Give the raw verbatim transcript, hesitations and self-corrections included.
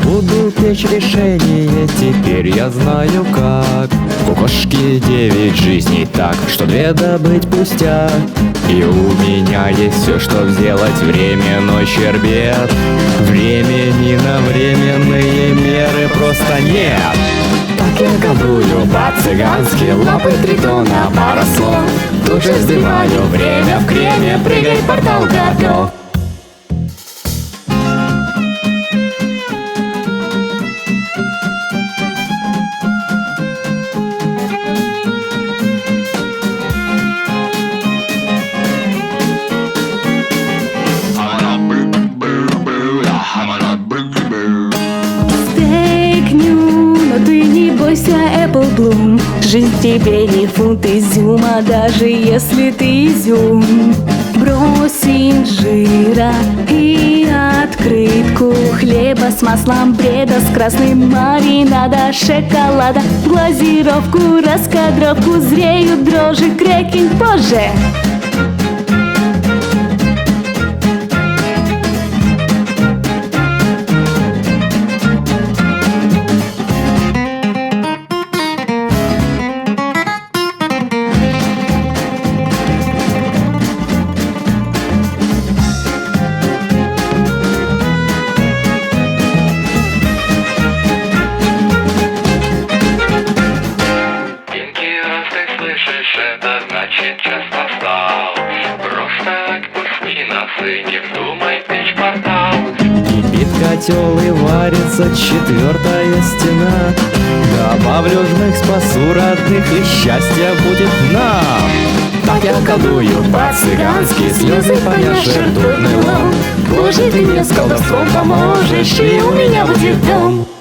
буду печь решение, теперь я знаю как. У кошки девять жизней так, что две добыть пустяк. И у меня есть все, что сделать временной щербет. Времени на временные меры просто нет. Так я колдую по-цыгански, лапы тритона, пара слов. Тут же вздымаю время в креме, прыгай, портал готов. Apple Bloom. Жизнь тебе не фунт изюма, даже если ты изюм. Брось инжира и открытку хлеба с маслом, бреда с красным маринада, шоколада, глазировку, раскадровку, зреют дрожжи, крекинг позже. Это значит час настал. Просто отпусти нас и не вздумай печь портал. Кипит котел и варится четвертая стена. Добавлю жмых, спасу родных, и счастье будет нам. Так я колдую по-цыгански, слезы поняши ртутный лом. Боже, ты мне с колдовством поможешь, и у меня будет дом.